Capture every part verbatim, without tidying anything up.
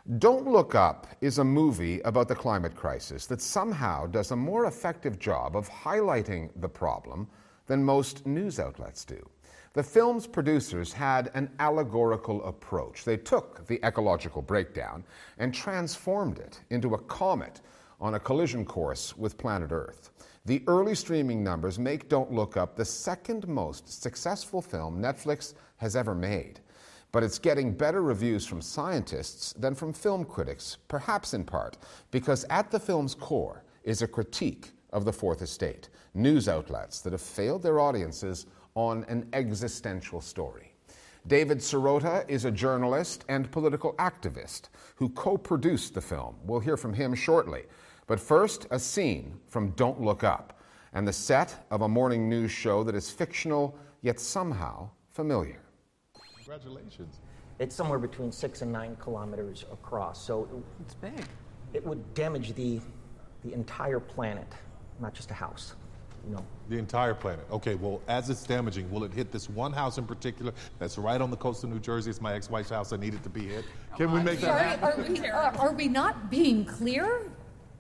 Don't Look Up is a movie about the climate crisis that somehow does a more effective job of highlighting the problem than most news outlets do. The film's producers had an allegorical approach. They took the ecological breakdown and transformed it into a comet on a collision course with planet Earth. The early streaming numbers make Don't Look Up the second most successful film Netflix has ever made. But it's getting better reviews from scientists than from film critics, perhaps in part because at the film's core is a critique of the Fourth Estate, news outlets that have failed their audiences on an existential story. David Sirota is a journalist and political activist who co-produced the film. We'll hear from him shortly. But first, a scene from Don't Look Up and the set of a morning news show that is fictional yet somehow familiar. Congratulations. It's somewhere between six and nine kilometers across, so it's big. It would damage the the entire planet, not just a house. You know. The entire planet. Okay, well, as it's damaging, will it hit this one house in particular that's right on the coast of New Jersey? It's my ex-wife's house. I need it to be hit. Can we make that happen? Are we, are, are we not being clear?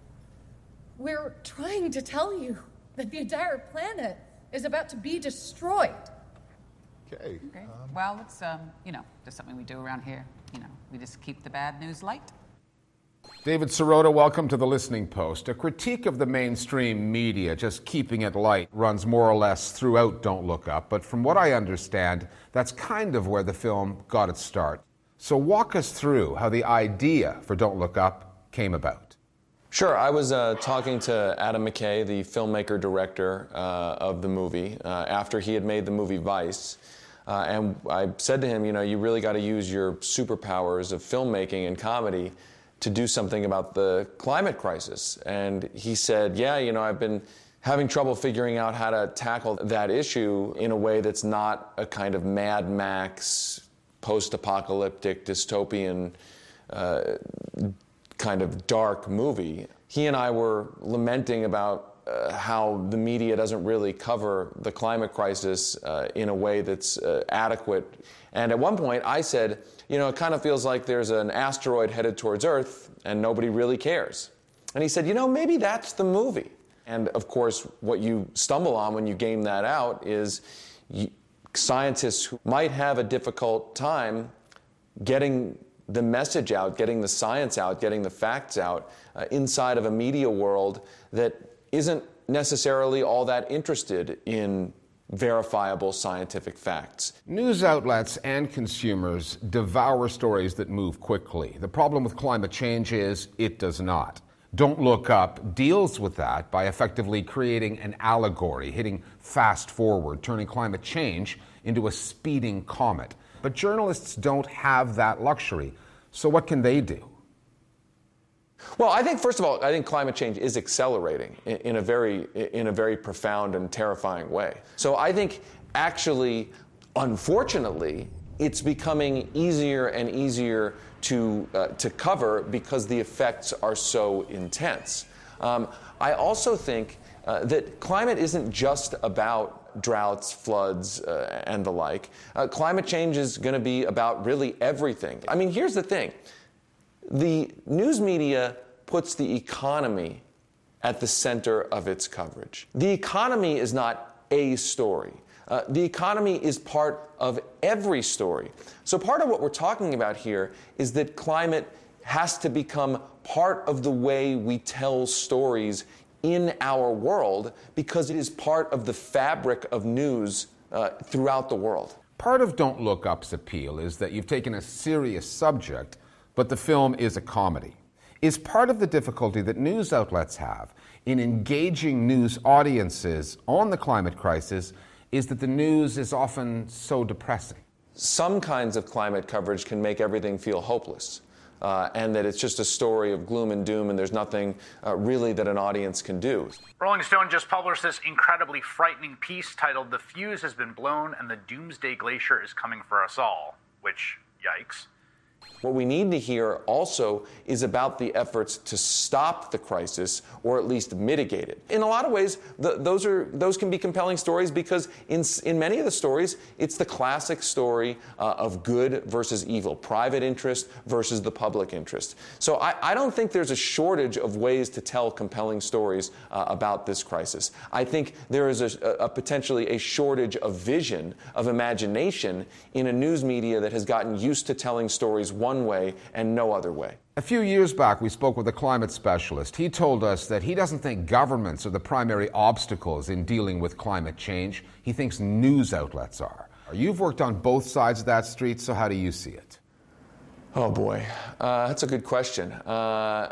We're trying to tell you that the entire planet is about to be destroyed. Okay. Okay. Um, well, it's, um, you know, just something we do around here. You know, we just keep the bad news light. David Sirota, welcome to The Listening Post. A critique of the mainstream media, just keeping it light, runs more or less throughout Don't Look Up. But from what I understand, that's kind of where the film got its start. So walk us through how the idea for Don't Look Up came about. Sure. I was uh, talking to Adam McKay, the filmmaker-director uh, of the movie, uh, after he had made the movie Vice. Uh, and I said to him, you know, you really got to use your superpowers of filmmaking and comedy to do something about the climate crisis. And he said, yeah, you know, I've been having trouble figuring out how to tackle that issue in a way that's not a kind of Mad Max, post-apocalyptic, dystopian uh, kind of dark movie. He and I were lamenting about uh, how the media doesn't really cover the climate crisis uh, in a way that's uh, adequate. And at one point I said, you know, it kind of feels like there's an asteroid headed towards Earth and nobody really cares. And he said, you know, maybe that's the movie. And of course, what you stumble on when you game that out is you, scientists who might have a difficult time getting the message out, getting the science out, getting the facts out uh, inside of a media world that isn't necessarily all that interested in verifiable scientific facts. News outlets and consumers devour stories that move quickly. The problem with climate change is it does not. Don't Look Up deals with that by effectively creating an allegory, hitting fast forward, turning climate change into a speeding comet. But journalists don't have that luxury. So what can they do? Well, I think, first of all, I think climate change is accelerating in, in a very, in a very profound and terrifying way. So I think, actually, unfortunately, it's becoming easier and easier to uh, to cover because the effects are so intense. Um, I also think uh, that climate isn't just about droughts, floods, uh, and the like. Uh, climate change is going to be about really everything. I mean, here's the thing. The news media puts the economy at the center of its coverage. The economy is not a story. Uh, the economy is part of every story. So part of what we're talking about here is that climate has to become part of the way we tell stories in our world because it is part of the fabric of news uh, throughout the world. Part of Don't Look Up's appeal is that you've taken a serious subject, but the film is a comedy. Is part of the difficulty that news outlets have in engaging news audiences on the climate crisis is that the news is often so depressing? Some kinds of climate coverage can make everything feel hopeless, uh, and that it's just a story of gloom and doom and there's nothing uh, really that an audience can do. Rolling Stone just published this incredibly frightening piece titled "The Fuse Has Been Blown and the Doomsday Glacier is Coming for Us All," which, yikes. What we need to hear also is about the efforts to stop the crisis or at least mitigate it. In a lot of ways, the, those are those can be compelling stories because in in many of the stories, it's the classic story uh, of good versus evil, private interest versus the public interest. So I, I don't think there's a shortage of ways to tell compelling stories uh, about this crisis. I think there is a, a potentially a shortage of vision, of imagination in a news media that has gotten used to telling stories one way and no other way. A few years back, we spoke with a climate specialist. He told us that he doesn't think governments are the primary obstacles in dealing with climate change. He thinks news outlets are. You've worked on both sides of that street, so how do you see it? Oh boy, uh, that's a good question. Uh,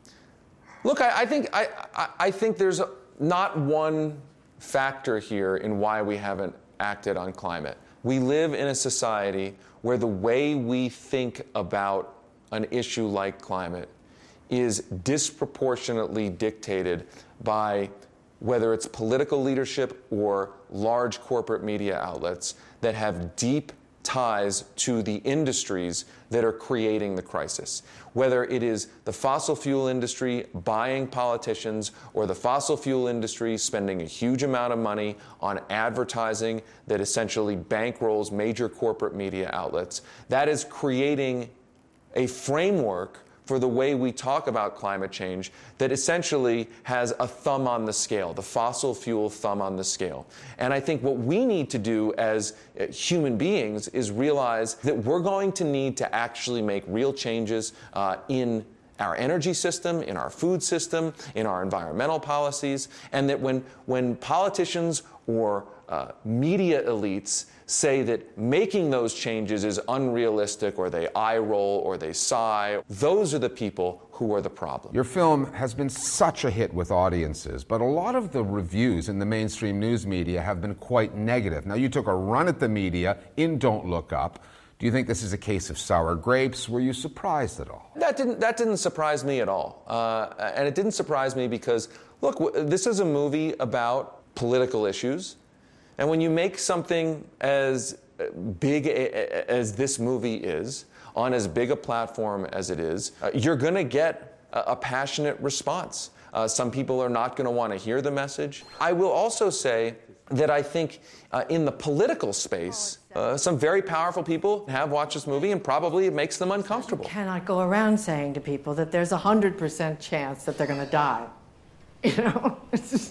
look, I, I think I, I, I think there's a, not one factor here in why we haven't acted on climate. We live in a society where the way we think about an issue like climate is disproportionately dictated by whether it's political leadership or large corporate media outlets that have deep ties to the industries that are creating the crisis. Whether it is the fossil fuel industry buying politicians or the fossil fuel industry spending a huge amount of money on advertising that essentially bankrolls major corporate media outlets, that is creating a framework for the way we talk about climate change that essentially has a thumb on the scale, the fossil fuel thumb on the scale. And I think what we need to do as human beings is realize that we're going to need to actually make real changes uh, in our energy system, in our food system, in our environmental policies, and that when, when politicians or uh, media elites say that making those changes is unrealistic, or they eye roll, or they sigh, those are the people who are the problem. Your film has been such a hit with audiences, but a lot of the reviews in the mainstream news media have been quite negative. Now, you took a run at the media in Don't Look Up. Do you think this is a case of sour grapes? Were you surprised at all? That didn't, that didn't surprise me at all. Uh, and it didn't surprise me because, look, w- this is a movie about political issues. And when you make something as big a, as this movie is, on as big a platform as it is, uh, you're going to get a, a passionate response. Uh, some people are not going to want to hear the message. I will also say that I think uh, in the political space, uh, some very powerful people have watched this movie, and probably it makes them uncomfortable. You cannot go around saying to people that there's a one hundred percent chance that they're going to die. You know? It's just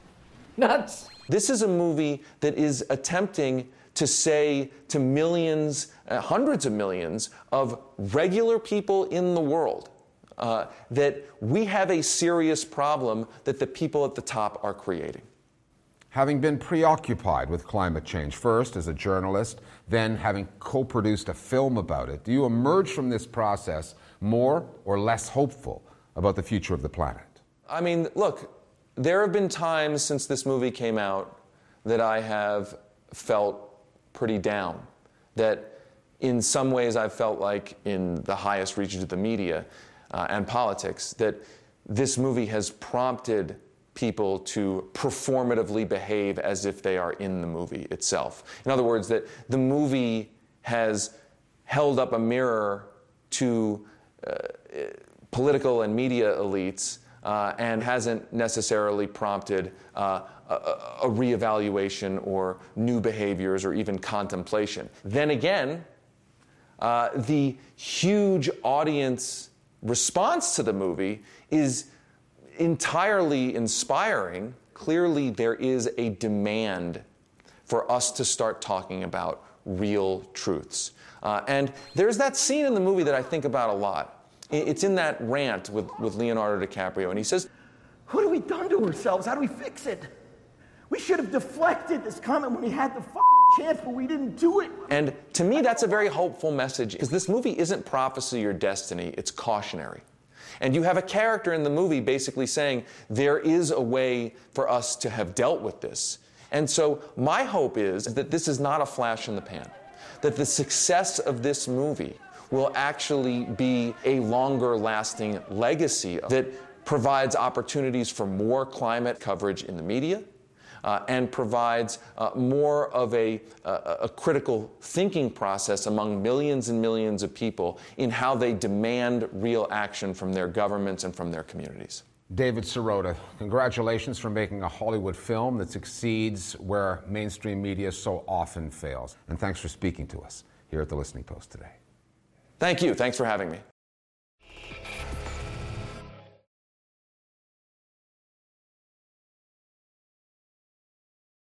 nuts. This is a movie that is attempting to say to millions, uh, hundreds of millions of regular people in the world uh, that we have a serious problem that the people at the top are creating. Having been preoccupied with climate change, first as a journalist, then having co-produced a film about it, do you emerge from this process more or less hopeful about the future of the planet? I mean, look, there have been times since this movie came out that I have felt pretty down, that in some ways I've felt like in the highest reaches of the media uh, and politics, that this movie has prompted people to performatively behave as if they are in the movie itself. In other words, that the movie has held up a mirror to uh, political and media elites uh, and hasn't necessarily prompted uh, a, a reevaluation or new behaviors or even contemplation. Then again, uh, the huge audience response to the movie is entirely inspiring. Clearly, there is a demand for us to start talking about real truths. Uh, and there's that scene in the movie that I think about a lot. It's in that rant with, with Leonardo DiCaprio, and he says, "What have we done to ourselves? How do we fix it? We should have deflected this comment when we had the fucking chance, but we didn't do it." And to me, that's a very hopeful message, because this movie isn't prophecy or destiny, it's cautionary. And you have a character in the movie basically saying, there is a way for us to have dealt with this. And so my hope is that this is not a flash in the pan, that the success of this movie will actually be a longer lasting legacy that provides opportunities for more climate coverage in the media, uh, and provides uh, more of a, a, a critical thinking process among millions and millions of people in how they demand real action from their governments and from their communities. David Sirota, congratulations for making a Hollywood film that succeeds where mainstream media so often fails. And thanks for speaking to us here at The Listening Post today. Thank you. Thanks for having me.